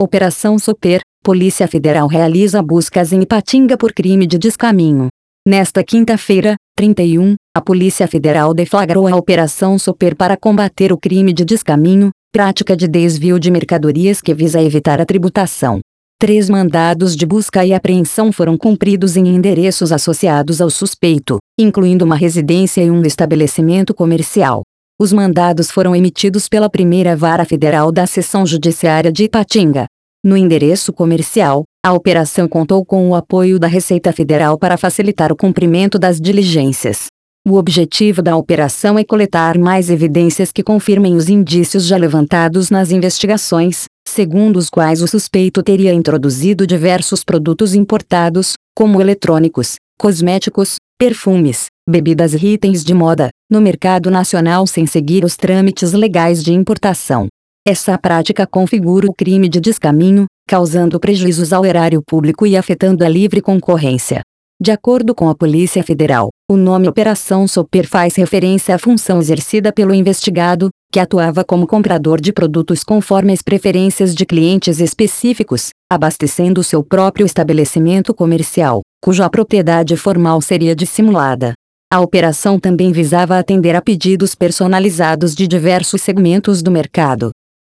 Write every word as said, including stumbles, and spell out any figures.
Operação Soper, Polícia Federal realiza buscas em Ipatinga por crime de descaminho. Nesta quinta-feira, trinta e um, a Polícia Federal deflagrou a Operação Soper para combater o crime de descaminho, prática de desvio de mercadorias que visa evitar a tributação. Três mandados de busca e apreensão foram cumpridos em endereços associados ao suspeito, incluindo uma residência e um estabelecimento comercial. Os mandados foram emitidos pela Primeira Vara Federal da Seção Judiciária de Ipatinga. No endereço comercial, a operação contou com o apoio da Receita Federal para facilitar o cumprimento das diligências. O objetivo da operação é coletar mais evidências que confirmem os indícios já levantados nas investigações, segundo os quais o suspeito teria introduzido diversos produtos importados, como eletrônicos, cosméticos, perfumes, bebidas e itens de moda, no mercado nacional sem seguir os trâmites legais de importação. Essa prática configura o crime de descaminho, causando prejuízos ao erário público e afetando a livre concorrência. De acordo com a Polícia Federal, o nome Operação Soper faz referência à função exercida pelo investigado, que atuava como comprador de produtos conforme as preferências de clientes específicos, abastecendo seu próprio estabelecimento comercial, cuja propriedade formal seria dissimulada. A operação também visava atender a pedidos personalizados de diversos segmentos do mercado,